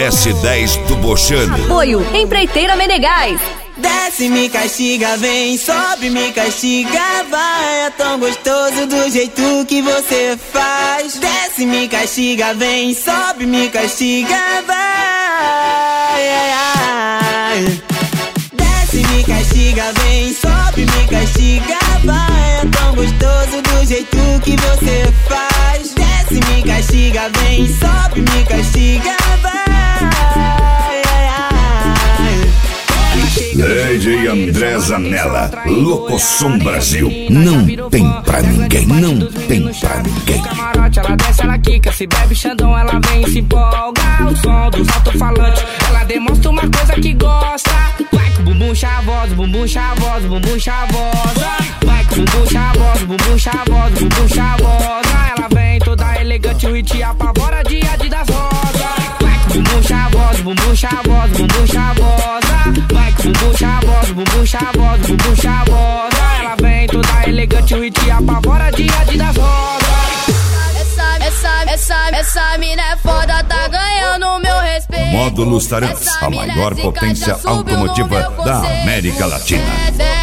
S10 do Bochano. Apoio Empreiteira Menegais. Desce, me castiga, vem, sobe, me castiga, vai. É tão gostoso do jeito que você faz. Desce, me castiga, vem, sobe, me castiga, vai. Desce, me castiga, vem, sobe, me castiga, vai. É tão gostoso do jeito que você faz. Desce, me castiga, vem, sobe, me castiga, vai. DJ André Zanella, Locosom Brasil. Não tem pra ninguém, não tem pra ninguém. Camarote, ela desce, ela quica, se bebe Xandão, ela vem e se empolga. O som dos alto-falantes, ela demonstra uma coisa que gosta. Vai com o bumbum chavoso, bumbum chavoso, bumbum chavosa. Vai com o bumbum chavoso, bumbum chavoso, bumbum chavosa. Ela vem toda elegante, o hit apavora dia de das rosas. Vai com o bumbum chavoso, bumbum chavoso, bumbum chavosa. Vai com o bumbum chavoso, bumbum chavoso, bumbum chavosa. Ela vem toda elegante, o hit apavora dia de das rosas. Essa mina é foda, tá ganhando meu respeito. Módulos Tarantes, a maior potência automotiva da América Latina.